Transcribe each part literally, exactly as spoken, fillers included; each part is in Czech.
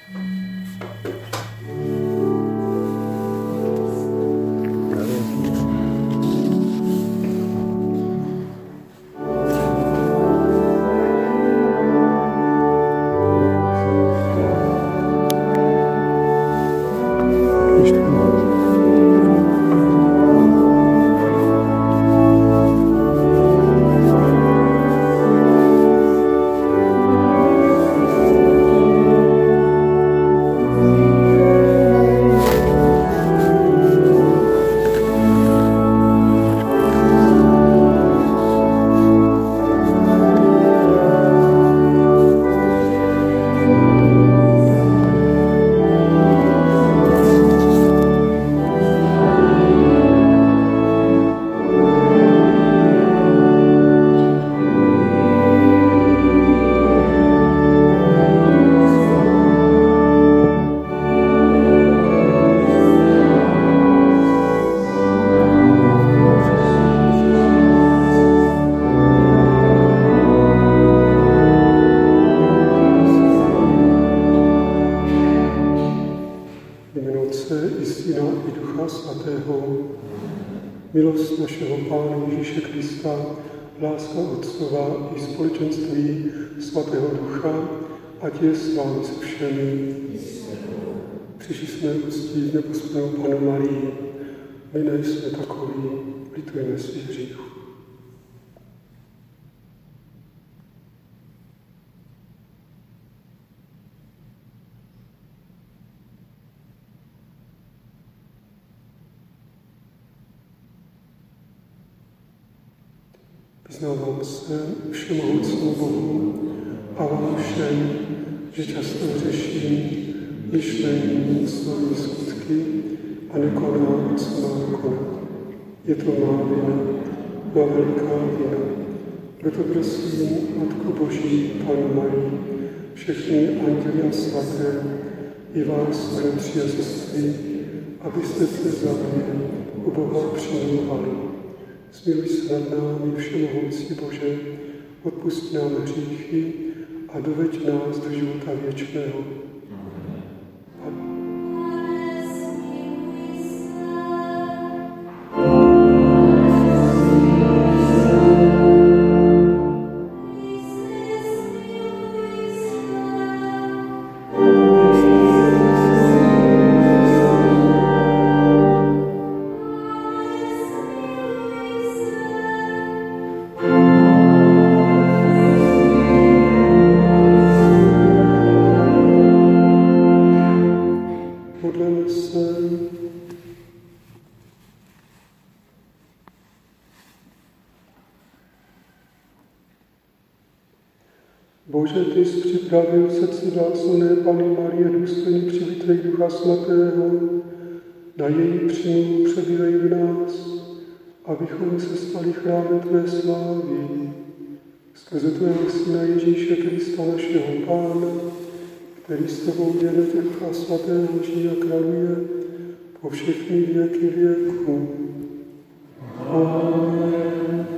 Milost našeho Pána Ježíše Krista, láska Otcova i společenství Svatého Ducha, ať je s vámi se všemi. Přišli jsme uctít neposkvrněnou Pannu Marii. My nejsme takoví, litujeme svých hříchů. Vyznávám se všemohoucímu Bohu a vám všem, že často hřeším myšlením, slovy, skutky a nekonám, co mám konat. Je to má vina, má veliká vina. Proto prosím, Matko Boží, Pannu Marii, všechny anděly a svaté, i vás, bratři a sestry, abyste se za mě u Boha přimlouvali. Smiluj se nad námi, všemohoucí Bože, odpusť nám hříchy a doveď nás do života věčného. Bože, ty jsi připravil srdci dálcovné Panny Marie důstojně přivítej Ducha Svatého, na její přímluvu přebývej v nás, abychom se stali chrámem tvé slávy. Skrze tvého Syna Ježíše Krista, našeho Pána, který s tebou dělí Ducha Svatého žije a králuje po všechny věky věků. Amen.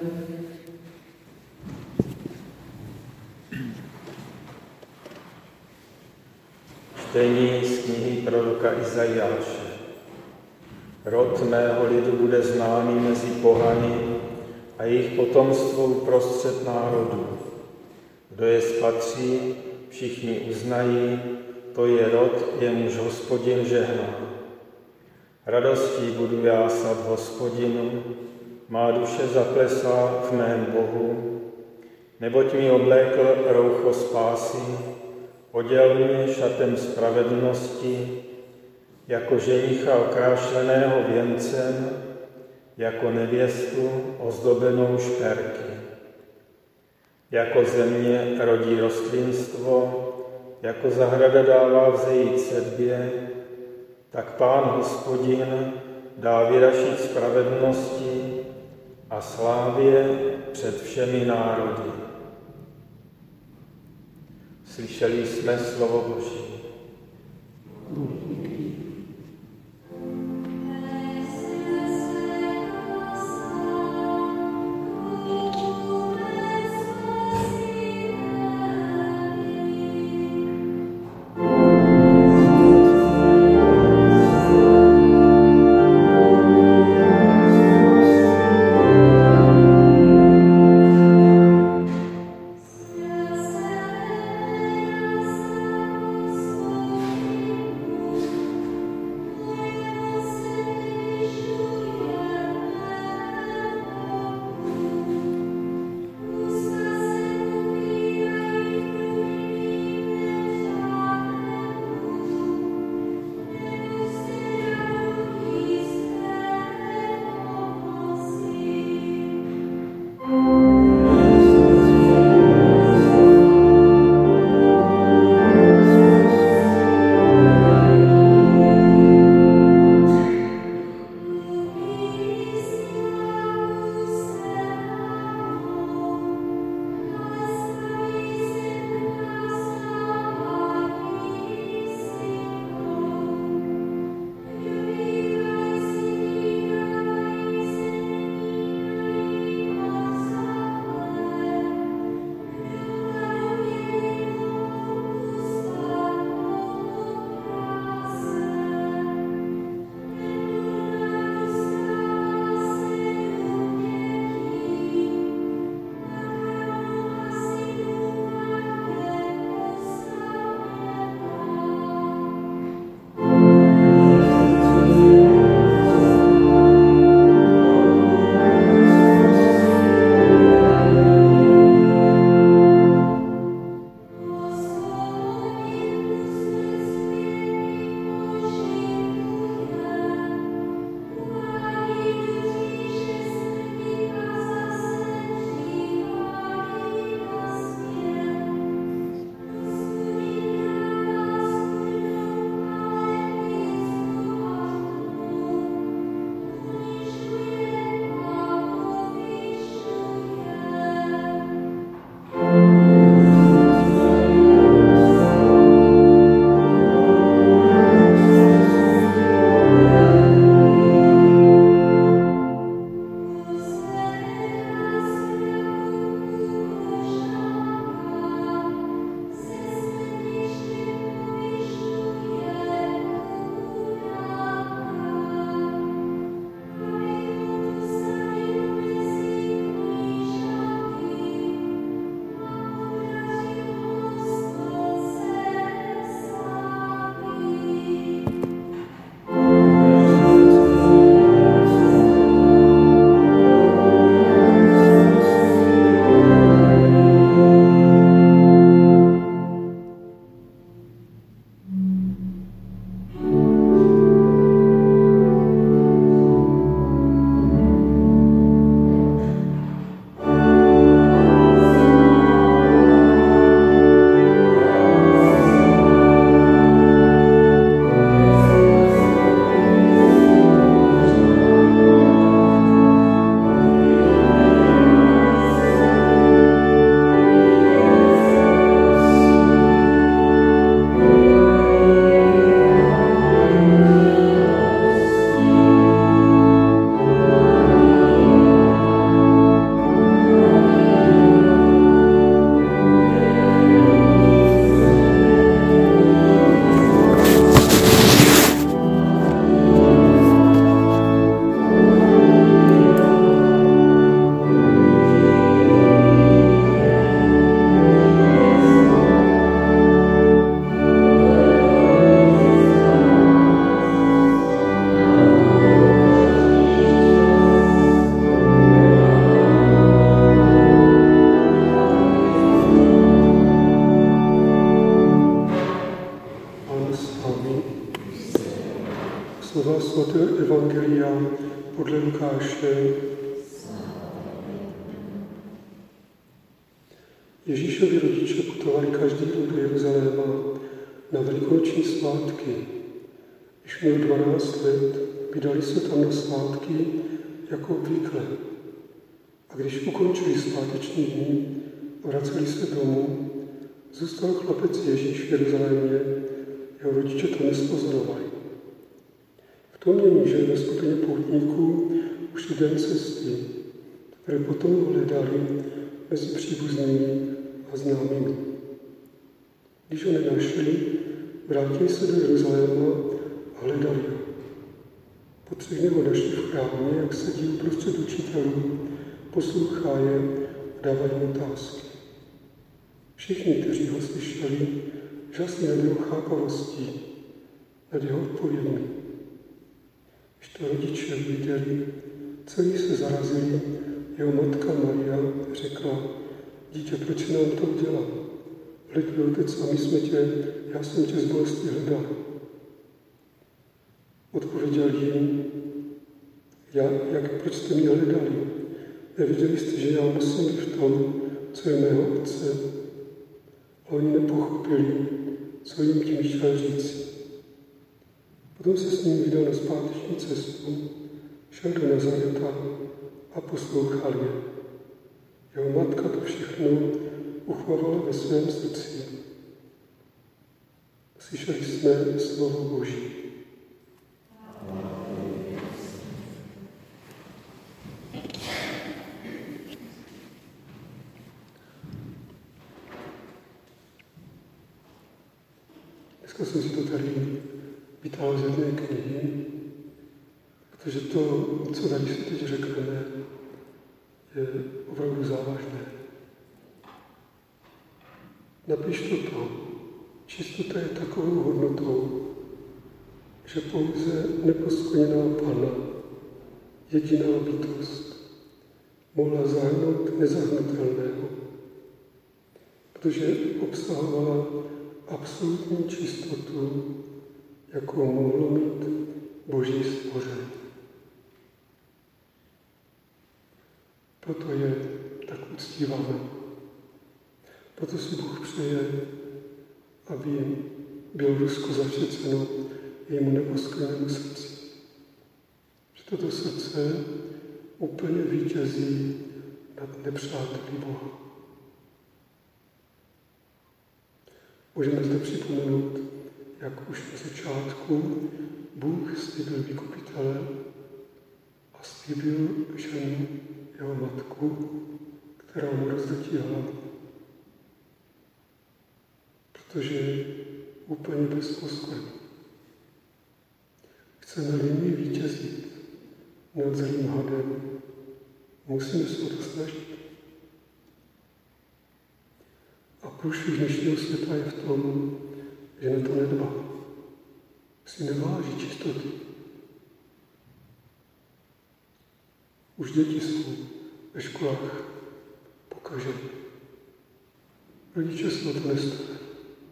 Čtení z knihy proroka Izajáše. Rod mého lidu bude známý mezi pohany a jejich potomstvo uprostřed národů. Kdo je spatří, všichni uznají, to je rod, jemuž Hospodin žehná. Radostí budu jásat Hospodinu, má duše zaplesá v mém Bohu, neboť mi oblékl roucho spásy, oděl mě šatem spravedlnosti, jako ženicha okrášleného věncem, jako nevěstu ozdobenou šperky. Jako země rodí rostlinstvo, jako zahrada dává vzejít sedbě, tak Pán Hospodin dá vyrašit spravedlnosti a slávě před všemi národy. Slyšeli jsme slovo Boží. Amen. Slova svatého Evangelia podle Lukáše. Ježíšovi rodiče putovali každý rok do Jeruzaléma na velikonoční svátky. Když měl dvanáct let, vydali se tam na svátky jako obvykle. A když ukončili sváteční dny a vraceli se domů, zůstal chlapec Ježíš v Jeruzalémě, jeho rodiče to nespozorovali. V tom mění, že ve skupině poutníků už den cesty, které potom hledali mezi příbuznými a známými. Když ho nenašli, vrátili se do Jeruzaléma a hledali ho. Po třech dnech ho našli v chrámě, jak sedí uprostřed učitelů, poslouchá je a dává jim otázky. Všichni, kteří ho slyšeli, žasli nad jeho chápavostí, nad jeho odpovědmi. Když to rodiče viděli, celý se zarazili, jeho matka Maria řekla: dítě, proč si nám to udělal? Hleď, byl otec, a my jsme tě, já jsem tě z bolesti hledal. Odpověděl jim: já, jak, proč jste mě hledali? Neviděli jste, že já musím být v tom, co je mého otce? A oni nepochopili, co jim tím chtěl říct. Potom se s ním vydal na zpáteční cestu, šel do Nazareta a poslouchal je. Jeho matka to všechno uchovala ve svém srdci. Slyšeli jsme slovo Boží. Dneska jsem si to tady vytáhl z jedné knihy, protože to, co tady si teď řekneme, je opravdu závažné. Napiš to, čistota je takovou hodnotou, že pouze neposkvrněná Panna, jediná bytost, mohla zahrnout nezahrnutelného, protože obsahovala absolutní čistotu, jakou mohlo mít Boží stvoření. Proto je tak uctíváme. Proto si Bůh přeje, aby bylo Rusko zasvěceno jejímu neposkvrněnému srdci. Že toto srdce úplně vítězí nad nepřáteli Boha. Můžeme zde připomenout, jak už na začátku Bůh slíbil vykupitele a slíbil ženu, jeho matku, která mu rozdrtí hlavu. Protože je úplně bez poskoru. Chceme-li my vítězit nad zlým hadem, musíme se o to snažit. A průšvih dnešního světa je v tom, že na to nedbá. Si neváží čistoty. Už děti jsou ve školách pokaženy. Rodiče se o to nestarají.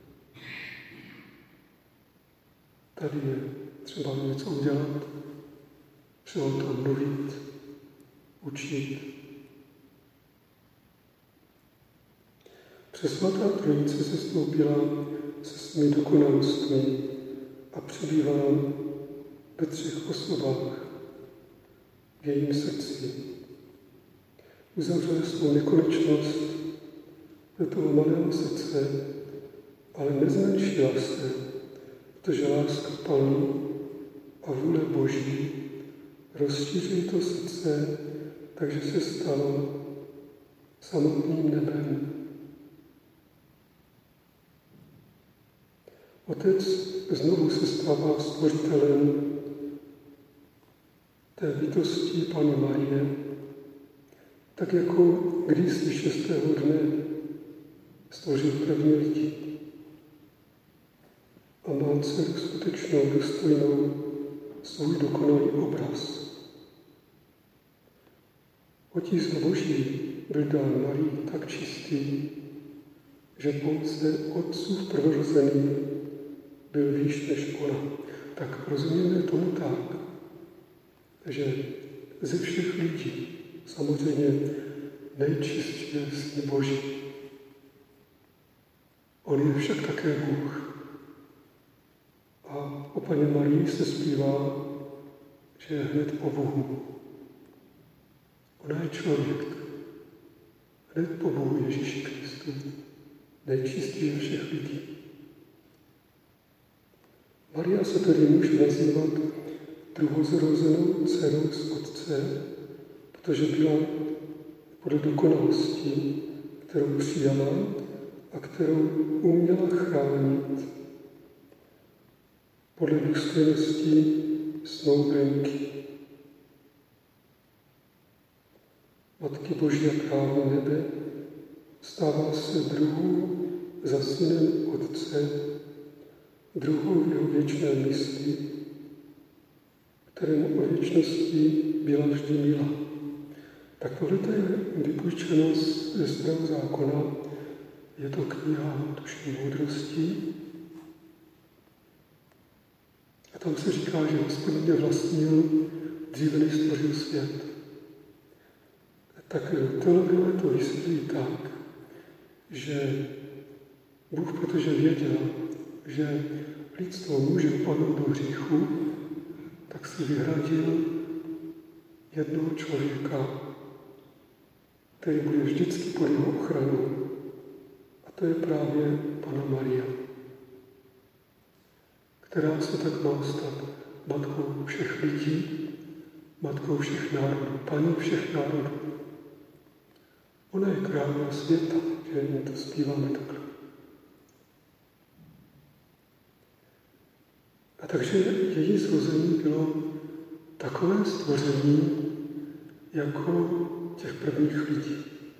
Tady je třeba něco udělat, třeba o tom mluvit, učit. Přesvatá Trojice se stoupila se svými dokonalostmi a přebývala ve třech osobách v jejím srdci. Uzavřela svou nekonečnost do toho malého srdce, ale nezmenšila se, protože láska Pánu a vůle Boží rozšíří to srdce, takže se stalo samotným nebem. Otec znovu se stává stvořitelem té bytosti Panny Marie, tak jako kdysi šestého dne stvořil první lidi a má celou skutečnou, důstojnou, svůj dokonalý obraz. Otisk Boží byl dán Marii tak čistý, že pouze otcův prvorozený byl výš než ona. tak rozumíme tomu tak, že ze všech lidí samozřejmě nejčistší je Syn Boží. On je však také Bůh. A o Panně Marii se zpívá, že je hned po Bohu. Ona je člověk. Hned po Bohu Ježíši Kristu. Nejčistší ze všech lidí. Maria se tedy může nazývat druhozrozenou dcerou z Otce, protože byla podle dokonalosti, kterou přijala a kterou uměla chránit podle důstojnosti snoubenky. Matky Boží a královny nebe stává se druhou za synem Otce, druhou v jeho věčné mysli, kterému o věčnosti byla vždy milá. Tak tohle je vypůjčeno ze Starého zákona. Je to kniha tuším moudrosti. A tam se říká, že Hospodin mě vlastnil dříve, než stvořil svět. Tak teologové to vysvětlí tak, že Bůh, protože věděl, že lidstvo může upadnout do hříchu, tak si vyhradil jednoho člověka, který bude vždycky pod jeho ochranou. A to je právě Panna Maria, která se tak má stát matkou všech lidí, matkou všech národů, paní všech národů. Ona je královna světa, že my to zpíváme takhle. A takže její zrození bylo takové stvoření jako těch prvních lidí.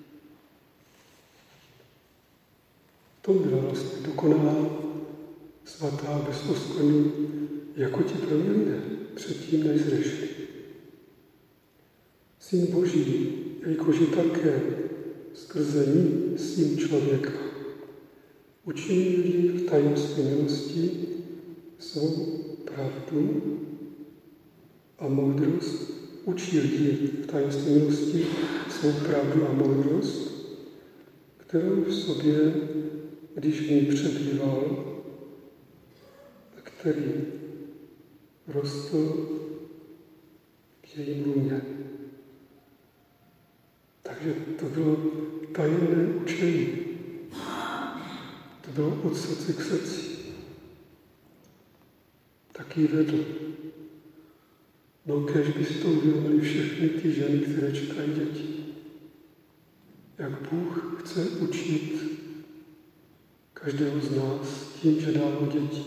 To byla vlastně dokonalá, svatá, bez oskvrny, jako ti první lidé, předtím než zřešili. Syn Boží, jelikož je také skrze ní syn člověka, učinil jí v tajemství milosti svou pravdu a moudrost, učil jí v tajemství milosti svou pravdu a moudrost, kterou v sobě, když v ní přebýval, který rostl k její lůně. Takže to bylo tajemné učení. To bylo od srdce k srdci. Tak ji vedl. No kéž by si to uvědomili všechny ty ženy, které čekají děti. Jak Bůh chce učit každého z nás tím, že dává děti.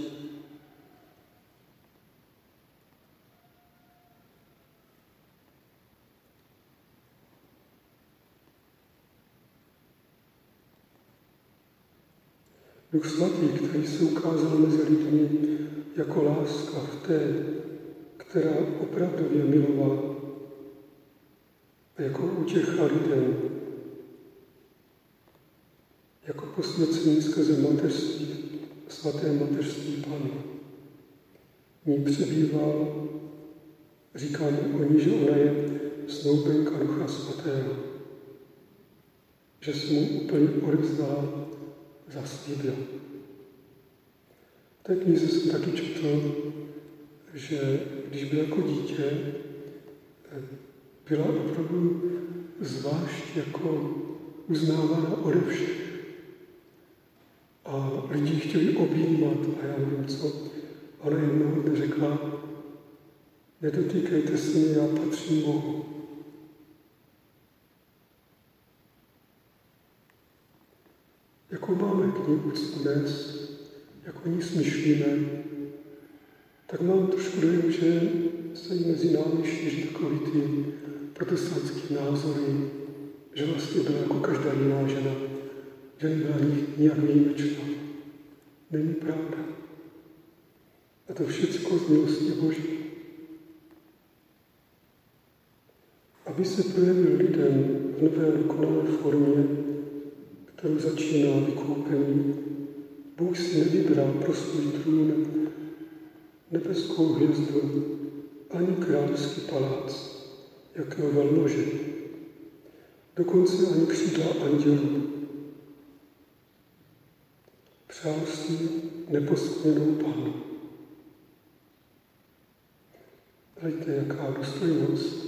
Duch svatý, který se ukázal mezi lidmi jako láska v té, která opravdově milovala a jako utěcha lidem, jako posvěcení skrze mateřství, svaté mateřství Panny. Ní přebýval, říkáme o ní, že ona je snoubenka Ducha svatého, že se mu úplně odevzdala, zaslíbil. V té knize jsem taky četl, že když byl jako dítě, byla opravdu zvlášť jako uznávána ode všech. A lidi chtěli objímat a já nevím co. Ona jednoho dne řekla, nedotýkejte se mě, já patřím Bohu. Jakou máme k ní úctu dnes, jak o ní smýšlíme, tak mám trošku dojem, že se jí mezi námi šíří takový ty protestantský názory, že vlastně byla jako každá jiná žena, že nebyla nijak výjimečná. Není pravda. A to všechno z milosti Boží. Aby se projevil lidem v nové dokonalé formě, kterou začíná vykoupení, Bůh si nevybral pro svůj trůn nebeskou hvězdu, ani královský palác, jakého velmože, dokonce ani křídla andělů. Přál si neposkvrněnou Pannu. Hleďte, jaká důstojnost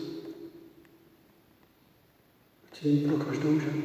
tím pro každou ženu.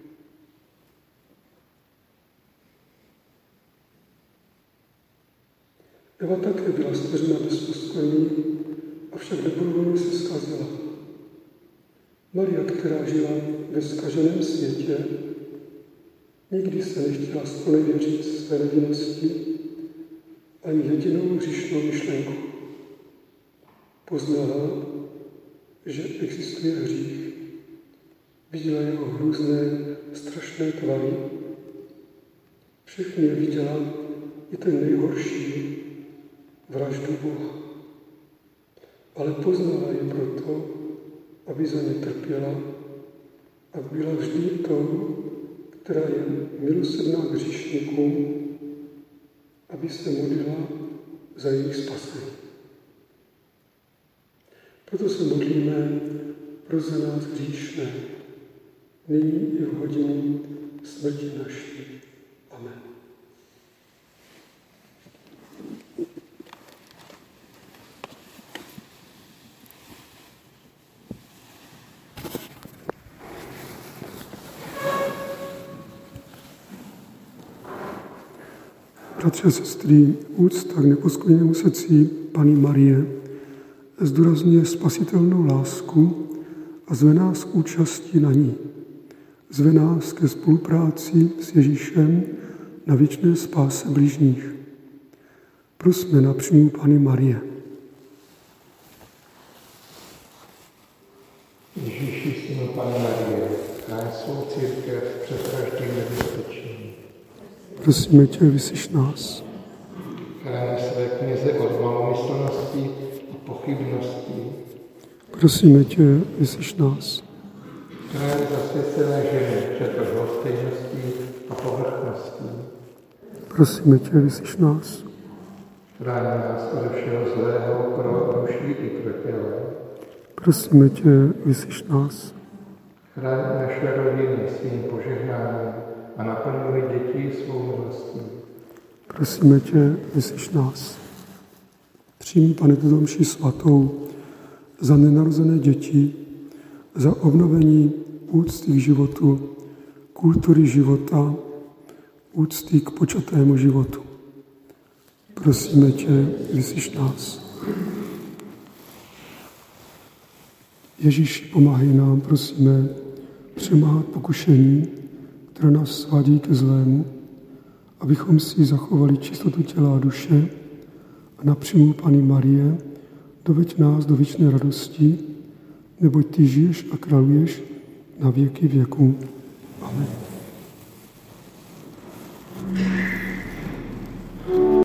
Eva také byla stvořena bez poskvrnění, avšak dobrovolně se zkazila. Maria, která žila ve zkaženém světě, nikdy se nechtěla zponevěřit své nevinnosti ani jedinou hříšnou myšlenku. Poznala, že existuje hřích, viděla jeho hrůzné, strašné tvary, všechny je viděla, i ten nejhorší, vraždu Boha. Ale poznala je proto, aby za ně trpěla a byla vždy tou, která je milosrdná k hříšníkům, aby se modlila za jejich spasení. Proto se modlíme pro za nás hříšné, nyní i v hodinu smrti naší. Amen. Bratři a sestry, úcta k neposkvrněnému srdci Panny Marie zdůrazňuje spasitelnou lásku a zve nás k účasti na ní. Zve nás ke spolupráci s Ježíšem na věčné spáse bližních. Prosme na přímou Panny Marie. Ježíši, synu Panny Marie, chráň svou církev před každým nebezpečím. Prosíme tě, vyslyš nás. Chráň své kněze od malomyslnosti a pochybností. Prosíme tě, vyslyš nás. Chráň zasvěcené ženy před lhostejností a povrchností. Prosíme tě, vyslyš nás. Chráň nás ode všeho zlého pro duši i pro tělo. Prosíme tě, vyslyš nás. Chráň naše rodiny svým požehnáním a naplňuj dětí svou milostí. Prosíme tě, vyslyš nás. Přijmi, Pane, tuto mši svatou za nenarozené děti, za obnovení úcty k životu, kultury života, úcty k počatému životu. Prosíme tě, vyslyš nás. Ježíši, pomáhej nám, prosíme, přemáhat pokušení, které nás svádí ke zlému, abychom si zachovali čistotu těla a duše a na přímou Panny Marie doveď nás do věčné radosti, neboť ty žiješ a králuješ na věky věků. Amen.